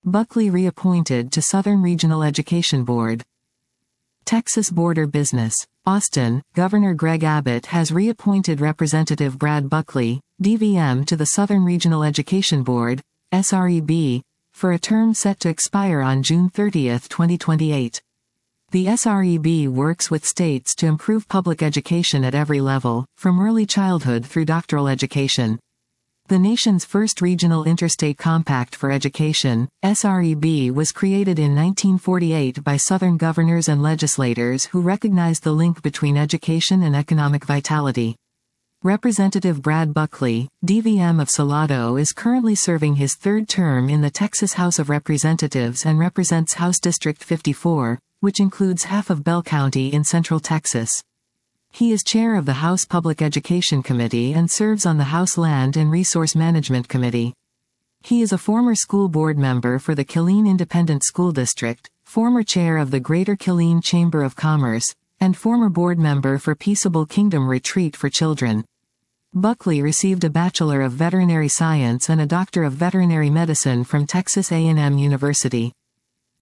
Buckley reappointed to Southern Regional Education Board. Texas Border Business. Austin, Governor Greg Abbott has reappointed Representative Brad Buckley, DVM, to the Southern Regional Education Board, SREB, for a term set to expire on June 30, 2028. The SREB works with states to improve public education at every level, from early childhood through doctoral education. The nation's first regional interstate compact for education, SREB, was created in 1948 by Southern governors and legislators who recognized the link between education and economic vitality. Representative Brad Buckley, DVM of Salado, is currently serving his third term in the Texas House of Representatives and represents House District 54, which includes half of Bell County in Central Texas. He is chair of the House Public Education Committee and serves on the House Land and Resource Management Committee. He is a former school board member for the Killeen Independent School District, former chair of the Greater Killeen Chamber of Commerce, and former board member for Peaceable Kingdom Retreat for Children. Buckley received a Bachelor of Veterinary Science and a Doctor of Veterinary Medicine from Texas A&M University.